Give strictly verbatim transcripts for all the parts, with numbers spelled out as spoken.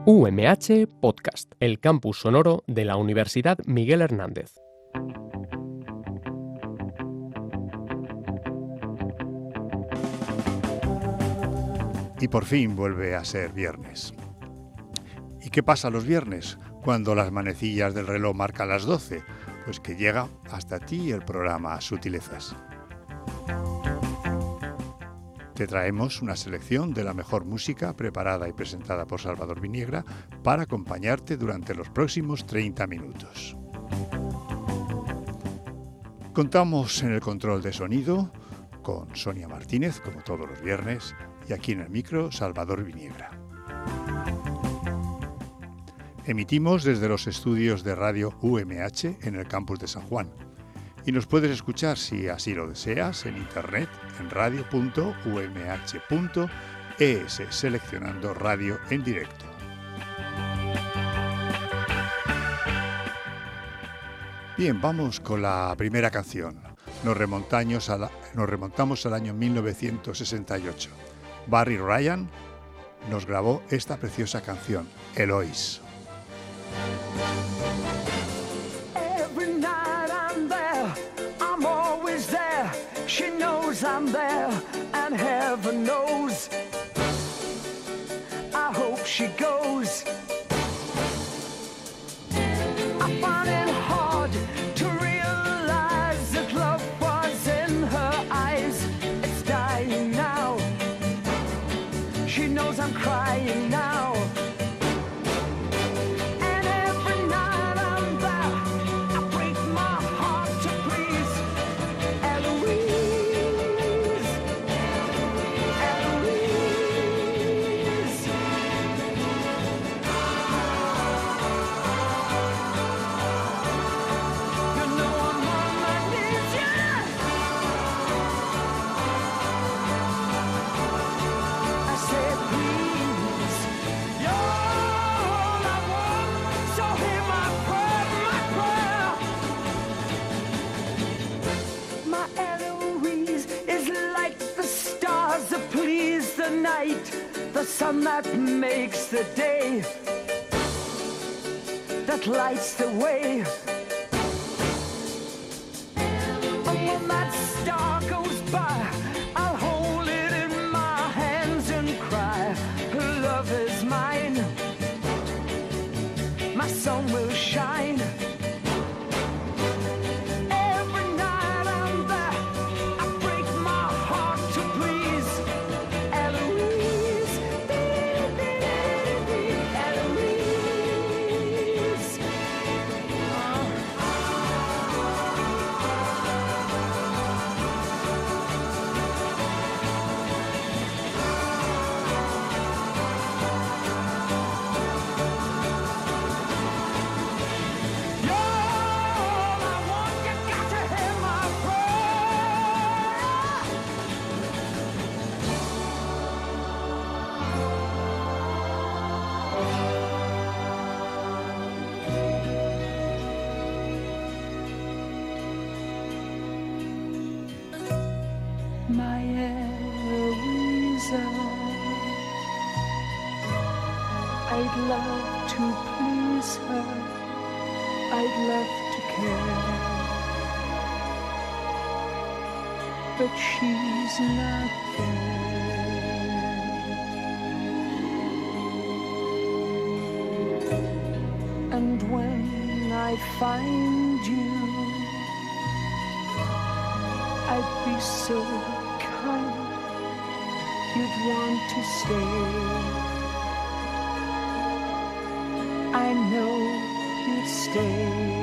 U M H Podcast, el campus sonoro de la Universidad Miguel Hernández. Y por fin vuelve a ser viernes. ¿Y qué pasa los viernes cuando las manecillas del reloj marcan las doce? Pues que llega hasta ti el programa Sutilezas. Te traemos una selección de la mejor música preparada y presentada por Salvador Viniegra para acompañarte durante los próximos treinta minutos. Contamos en el control de sonido con Sonia Martínez, como todos los viernes, y aquí en el micro, Salvador Viniegra. Emitimos desde los estudios de Radio U M H en el campus de San Juan. Y nos puedes escuchar, si así lo deseas, en internet, en radio punto u m h punto e s, seleccionando radio en directo. Bien, vamos con la primera canción. Nos remontamos, a la, nos remontamos al año mil novecientos sesenta y ocho. Barry Ryan nos grabó esta preciosa canción, Eloise. She knows I'm there, and heaven knows I hope she goes. I find it hard to realize that love was in her eyes. It's dying now. She knows I'm crying now. The sun that makes the day, that lights the way. And when that star goes by, I'll hold it in my hands and cry, love is mine, my sun will shine. My Eloisa, I'd love to please her, I'd love to care, but she's not there. And when I find you, I'd be so kind, you'd want to stay. I know you'd stay.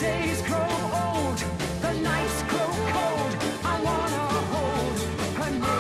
Her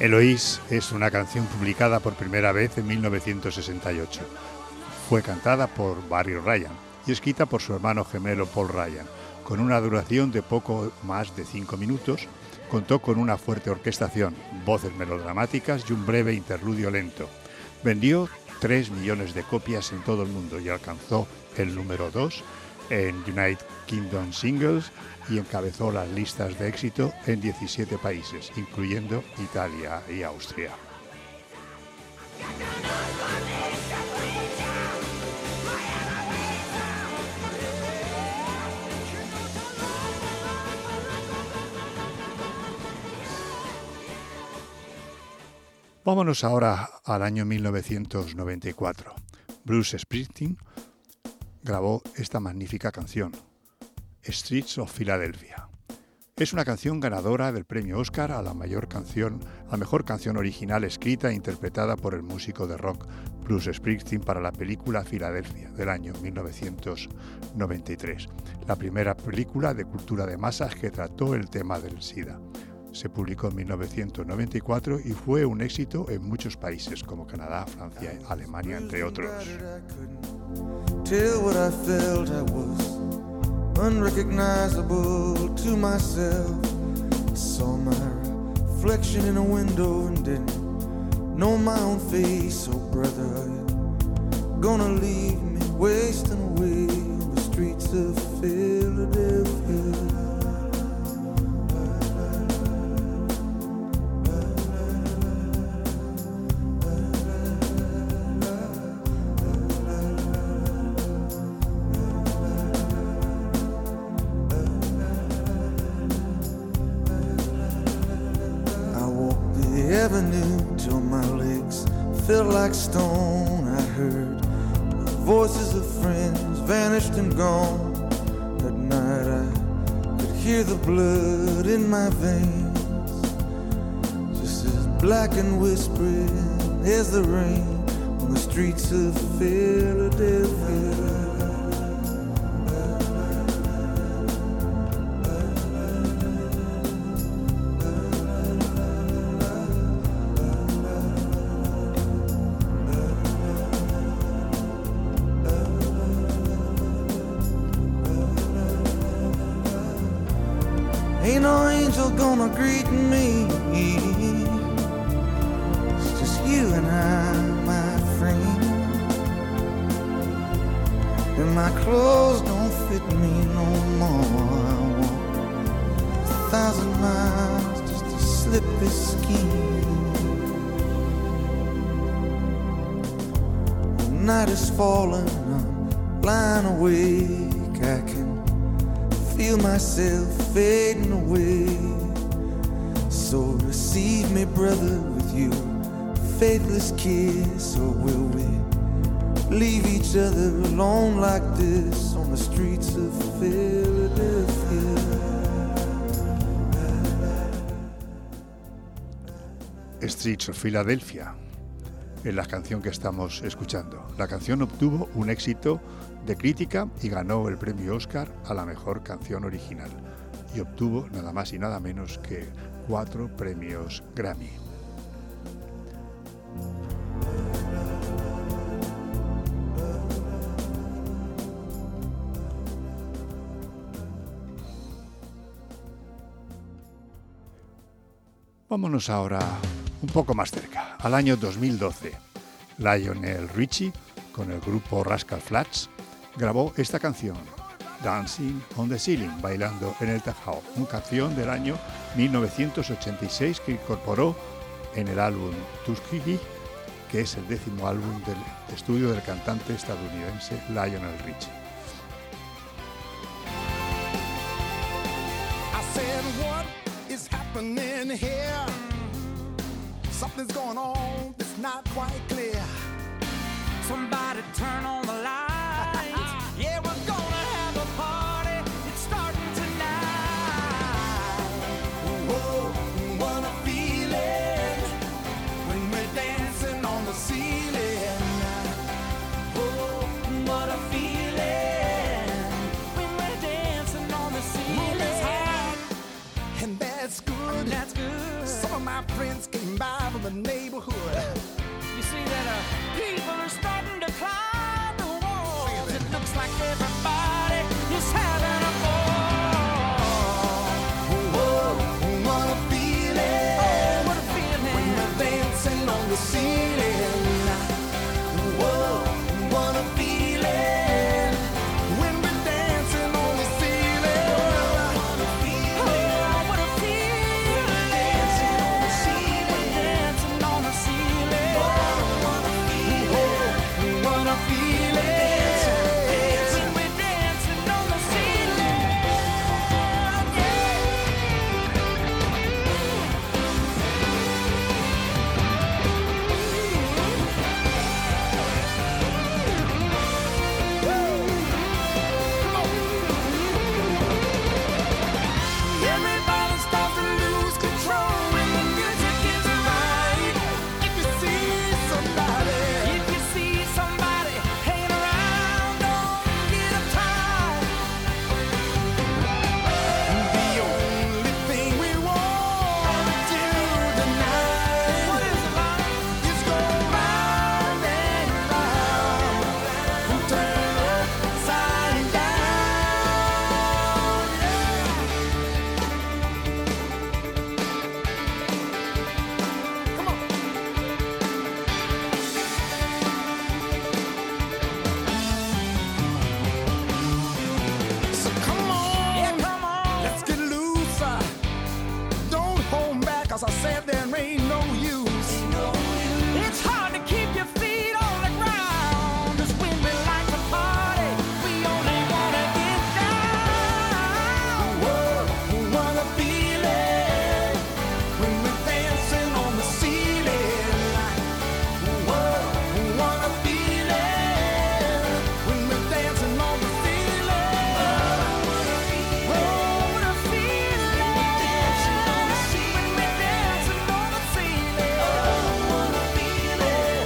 Eloise es una canción publicada por primera vez en mil novecientos sesenta y ocho. Fue cantada por Barry Ryan y escrita por su hermano gemelo Paul Ryan. Con una duración de poco más de cinco minutos, contó con una fuerte orquestación, voces melodramáticas y un breve interludio lento. Vendió tres millones de copias en todo el mundo y alcanzó el número dos en United Kingdom Singles y encabezó las listas de éxito en diecisiete países, incluyendo Italia y Austria. Vámonos ahora al año mil novecientos noventa y cuatro. Bruce Springsteen grabó esta magnífica canción, Streets of Philadelphia. Es una canción ganadora del premio Oscar a la mayor canción, a mejor canción original escrita e interpretada por el músico de rock Bruce Springsteen para la película Filadelfia del año mil novecientos noventa y tres, la primera película de cultura de masas que trató el tema del SIDA. Se publicó en mil novecientos noventa y cuatro y fue un éxito en muchos países como Canadá, Francia, Alemania, entre otros. Tell what I felt, I was unrecognizable to myself. I saw my reflection in a window and didn't know my own face. Oh brother, are you gonna leave me wasting away on the streets of Philadelphia? Till my legs felt like stone. I heard the voices of friends vanished and gone. That night I could hear the blood in my veins, just as black and whispering as the rain on the streets of Philadelphia. Ain't no angel gonna greet me. It's just you and I, my friend. And my clothes don't fit me no more. I walk a thousand miles just to slip this skin. The night is falling, I'm lying awake. I can feel myself fading away. So receive me, brother, with your faithless kiss. Or will we leave each other alone like this on the streets of Philadelphia? Streets of Philadelphia es la canción que estamos escuchando. La canción obtuvo un éxito de crítica y ganó el premio Oscar a la mejor canción original y obtuvo nada más y nada menos que cuatro premios Grammy. Vámonos ahora un poco más cerca, al año dos mil doce. Lionel Richie, con el grupo Rascal Flatts, grabó esta canción, Dancing on the Ceiling, bailando en el tejado, una canción del año mil novecientos ochenta y seis que incorporó en el álbum Tuskegee, que es el décimo álbum del estudio del cantante estadounidense Lionel Richie. I said, what is happening here? Something's going on that's not quite clear. Somebody turn on the lights. Yeah, we're gonna have a party. It's starting tonight. Whoa, what a feeling when we're dancing on the ceiling. Oh, what a feeling when we're dancing on the ceiling. Moon is hot, and that's good. That's good. Some of my friends came passing by from the neighborhood. You see that uh, people are starting to climb the walls. It looks like everybody is having a ball. Whoa, what a feeling. Oh, what a feeling. When you're dancing on the ceiling. Whoa, what a feeling. When we're dancing on the ceiling. What a feeling. Oh, what a feeling. Dancing on the ceiling. Dancing on the ceiling. What a feeling. What a feeling. When we're dancing on the ceiling. Everybody starts to lose control when the music is right. If you see somebody. If you see somebody hanging around, don't get uptight. The only thing we want to do tonight What is it like? is go round and round and turn upside down. Come on. So come on. Yeah, come on. Let's get loose. uh, Don't hold back, cause I said there ain't no use. It's hard to keep your feet on the ground. 'Cause when we like to party, we only wanna get down. Whoa, what a feeling when we're dancing on the ceiling. Whoa, what a feeling when we're dancing on the ceiling. Oh, what a feeling. When we're dancing on the ceiling. What a feeling. What a feeling.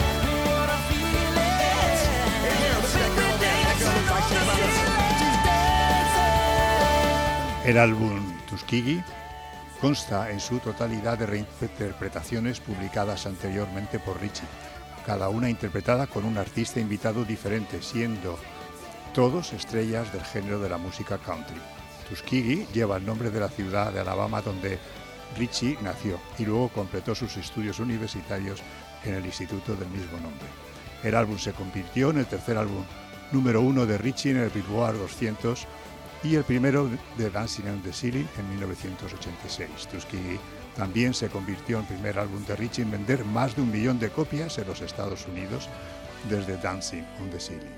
Hey, Harold, look at that girl there. That girl looks like she's about to- she's dancing. El álbum Tuskegee consta en su totalidad de reinterpretaciones publicadas anteriormente por Ritchie, cada una interpretada con un artista invitado diferente, siendo todos estrellas del género de la música country. Tuskegee lleva el nombre de la ciudad de Alabama donde Ritchie nació y luego completó sus estudios universitarios en el instituto del mismo nombre. El álbum se convirtió en el tercer álbum número uno de Ritchie en el Billboard doscientos y el primero de Dancing on the Ceiling en mil novecientos ochenta y seis. Tuskegee también se convirtió en el primer álbum de Ritchie en vender más de un millón de copias en los Estados Unidos desde Dancing on the Ceiling.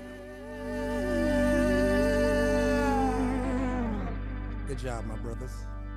Good job, my brothers.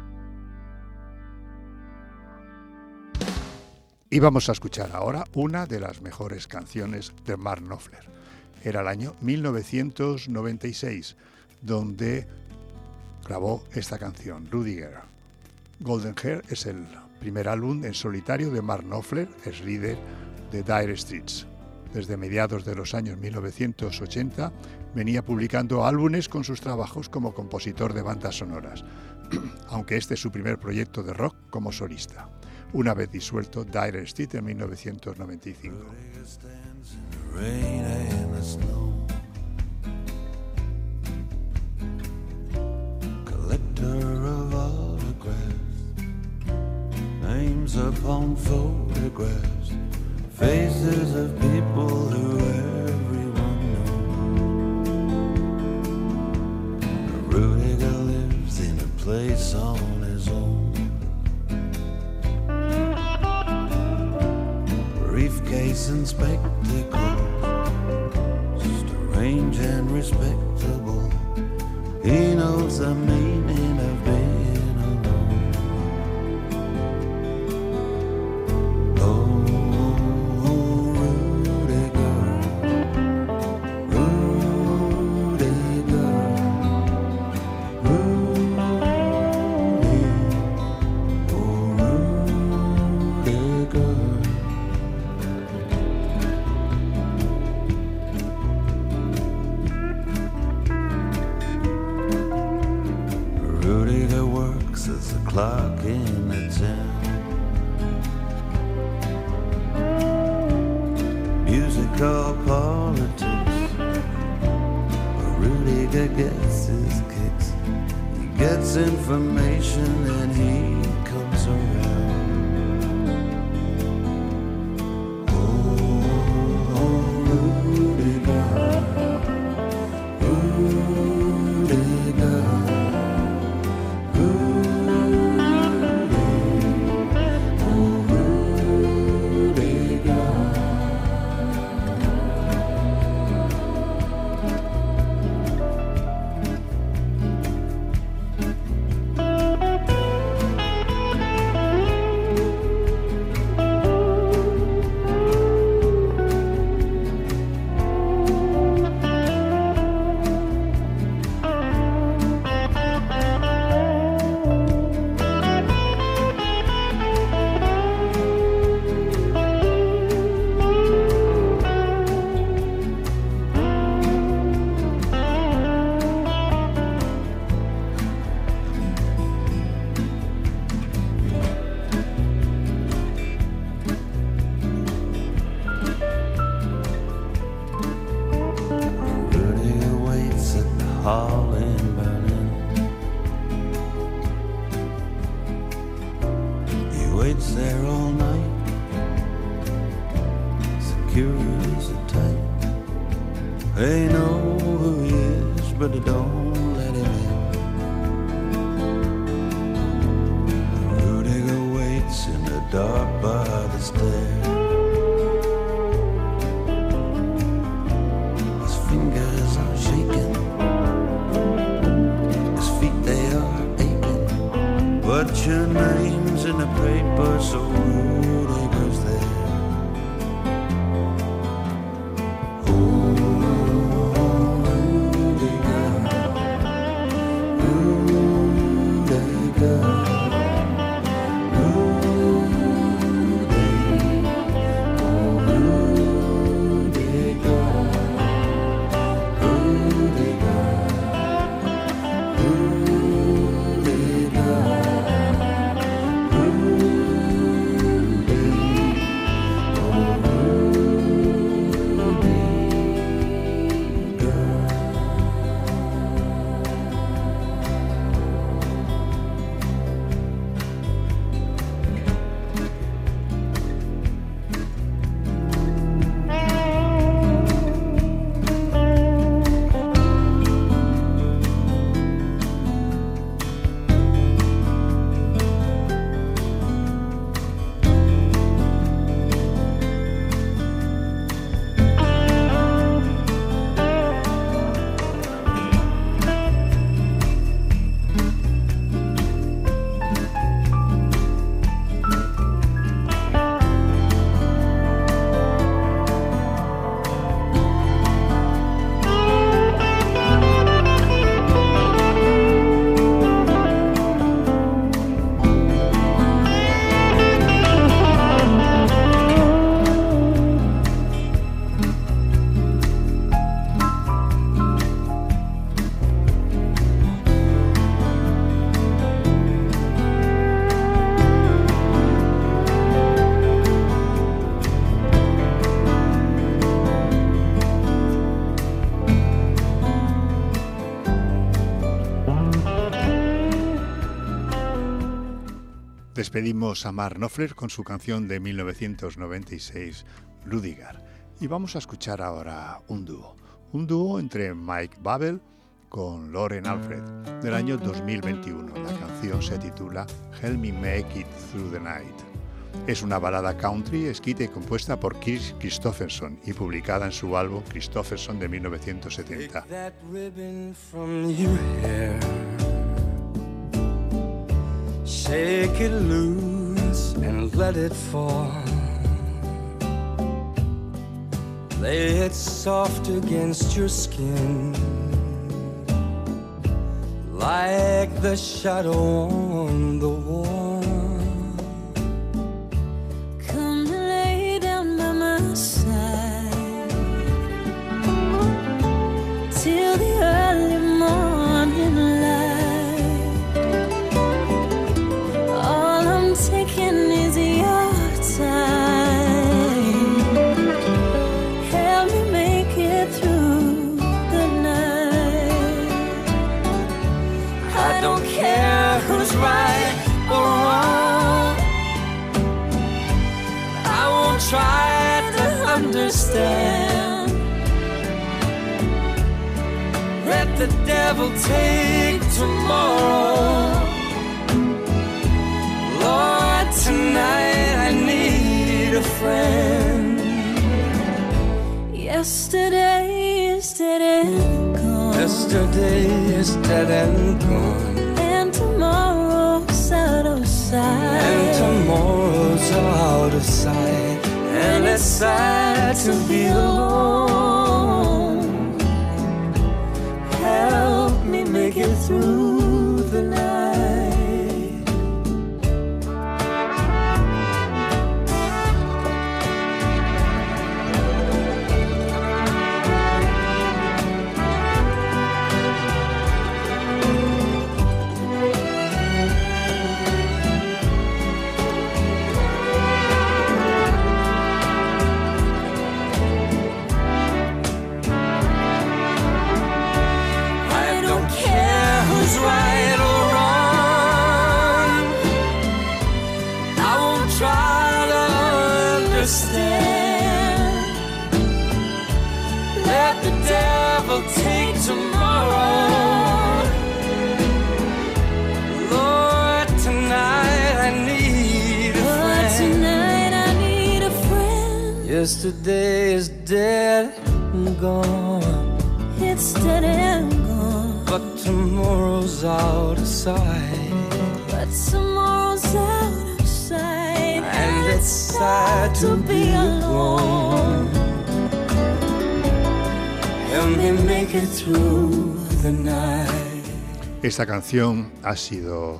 Y vamos a escuchar ahora una de las mejores canciones de Mark Knopfler. Era el año mil novecientos noventa y seis, donde grabó esta canción, Rudiger. Golden Hair es el primer álbum en solitario de Mark Knopfler, es líder de Dire Straits. Desde mediados de los años mil novecientos ochenta venía publicando álbumes con sus trabajos como compositor de bandas sonoras, aunque este es su primer proyecto de rock como solista. Una vez disuelto Dire Straits en mil novecientos noventa y cinco. Rain and the snow, collector of autographs, names upon photographs, faces of people who everyone knows. Rudiger lives in a place on his own. Briefcase and spectacles, strange and respectable. He knows the meaning of being alone. Oh, Rudiger, Rudiger, Rudy, oh, Rudiger. Rudiger works as a clock in the town. call politics. But Rudiger gets his kicks. He gets information and he comes around. Despedimos a Mark Knopfler con su canción de mil novecientos noventa y seis, Rudiger. Y vamos a escuchar ahora un dúo. Un dúo entre Mike Babel con Loren Alfred, del año dos mil veintiuno. La canción se titula Help Me Make It Through the Night. Es una balada country escrita y compuesta por Kris Kristofferson y publicada en su álbum Kristofferson de mil novecientos setenta. Shake it loose and let it fall. Lay it soft against your skin, like the shadow on the wall. Come lay down by my side till the early morning light. All I'm taking is your time. who's right or wrong. I won't try to understand. Let the devil take tomorrow. Lord, tonight I need a friend. Yesterday is dead and gone. Yesterday is dead and gone. And tomorrow's out of sight. And tomorrow's out of sight. And it's sad to be alone. Help me make it through the night. Right or wrong, I won't try to understand. Let the devil take tomorrow. Lord, tonight I need a But friend. tonight I need a friend. Yesterday is dead and gone, It's dead and gone. but tomorrow's out of sight. But tomorrow's out of sight. And it's sad to be alone. Help me make it through the night. Esta canción ha sido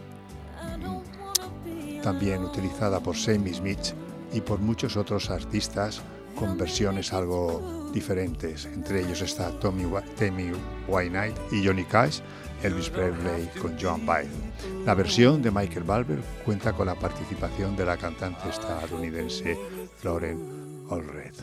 también utilizada por Sammy Smith y por muchos otros artistas con versiones algo diferentes. Entre ellos está Tommy Tammy Wynette y Johnny Cash, Elvis Presley con Joan Baez. La versión de Michael Bublé cuenta con la participación de la cantante estadounidense Lauren Allred.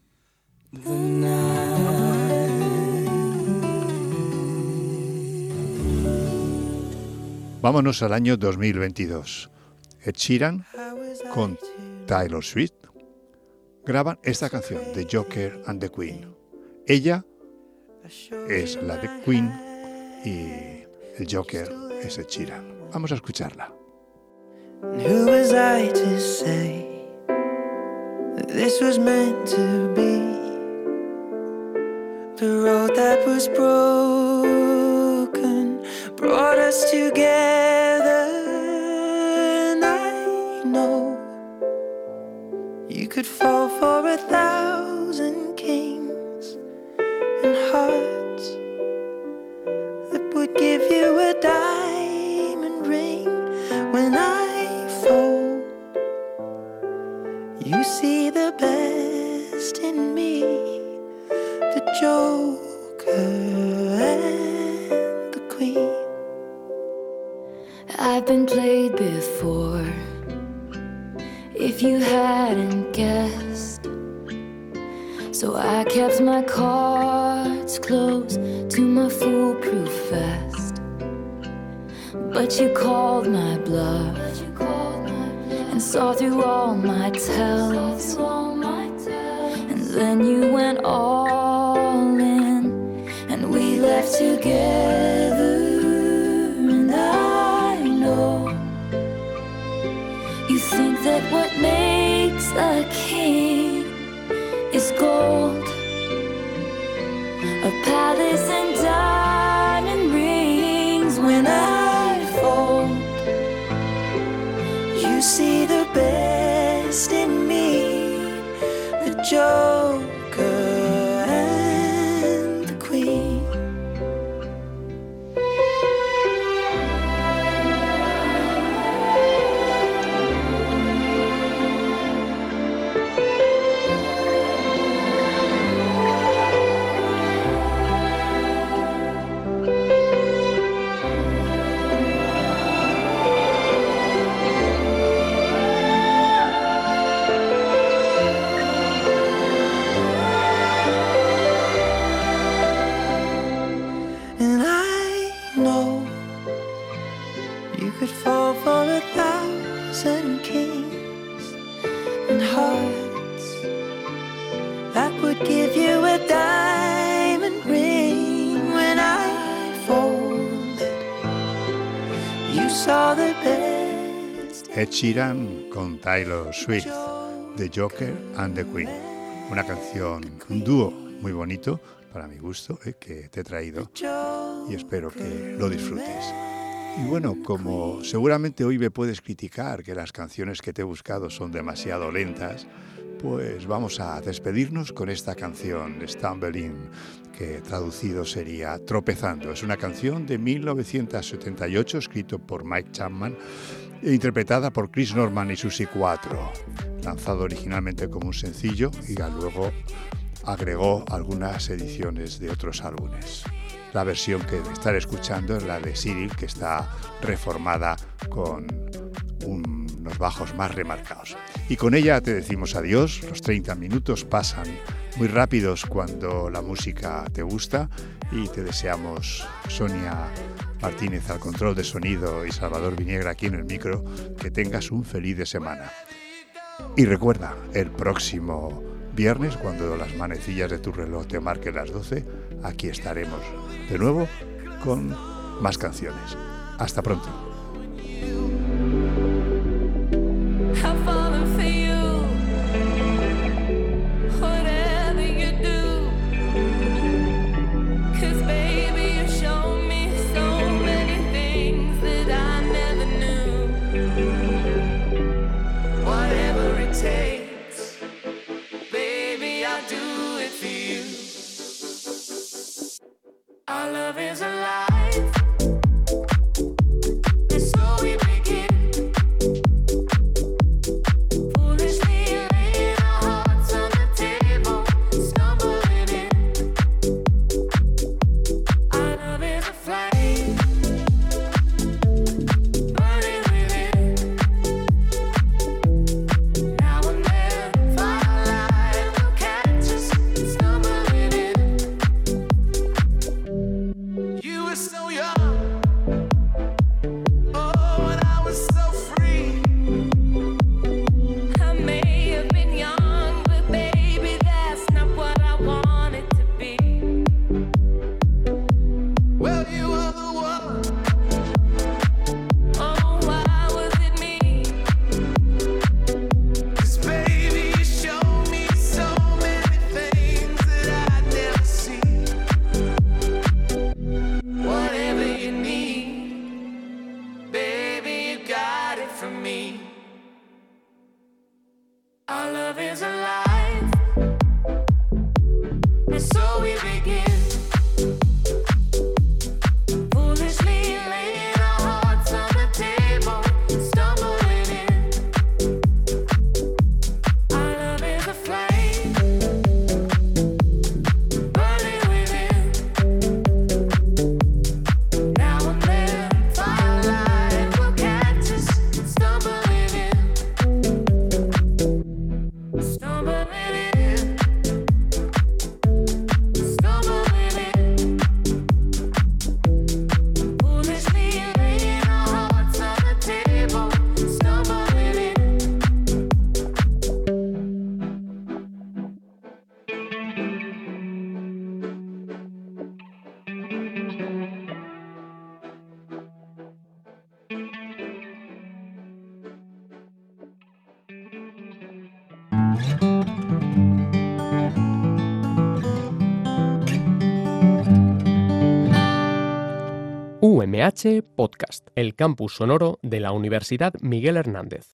Vámonos al año dos mil veintidós. Ed Sheeran con Taylor Swift graban esta canción, The Joker and the Queen. Ella es la de Queen y el Joker es Ed Sheeran. Vamos a escucharla. Who was I to say that this was meant to be? The road that was broken brought us together, and I know you could fall for a thousand kings and hearts that would give you a diamond ring. When I fold, you see the best in me, the Joker and the Queen. I've been played before, if you hadn't guessed. So I kept my cards close to my foolproof vest. But you called my bluff and saw through all my tells. And then you went all in, and we left together. And I know you think that what makes a king is gold, a palace and diamond rings. When I fold, You see the best in me, the Joker and the Queen. You could fall for a thousand kings and hearts that would give you a diamond ring. When I folded, you saw the best. Ed Sheeran con Taylor Swift, The Joker and the Queen. Una canción, un dúo muy bonito, para mi gusto, eh, que te he traído y espero que lo disfrutes. Y bueno, como seguramente hoy me puedes criticar que las canciones que te he buscado son demasiado lentas, pues vamos a despedirnos con esta canción, Stumbling, que traducido sería Tropezando. Es una canción de mil novecientos setenta y ocho, escrito por Mike Chapman e interpretada por Chris Norman y Susie cuatro, lanzado originalmente como un sencillo y luego agregó algunas ediciones de otros álbumes. La versión que estar escuchando es la de Cyril, que está reformada con un, unos bajos más remarcados. Y con ella te decimos adiós. Los treinta minutos pasan muy rápidos cuando la música te gusta y te deseamos, Sonia Martínez al control de sonido y Salvador Viniegra aquí en el micro, que tengas un feliz de semana. Y recuerda, el próximo viernes, cuando las manecillas de tu reloj te marquen las doce, aquí estaremos de nuevo con más canciones. Hasta pronto. I've fallen for you, whatever you do, 'cause baby you showed me so many things that I never knew. Whatever it takes, baby I'll do it for you. Our love is alive, and so we begin. Foolishly laying our hearts on the table, stumbling in. Our love is a flame, burning within. Now and then, firelight will catch us stumbling in. You were so young, oh, and I was so free. I may have been young, but baby, that's not what I wanted to be. Well, you were the one. Oh, why was it me? 'Cause baby, you showed me so many things that I'd never seen. Whatever you need, baby, you got it from me. Our love is alive, and so we begin. Foolishly laying our hearts on the table, stumbling in. Our love is a flame, burning within. Now and then, firelight will catch us stumbling in. Stumbling in. Stumbling in. Foolishly laying our hearts on the table, stumbling in. U M H Podcast, el campus sonoro de la Universidad Miguel Hernández.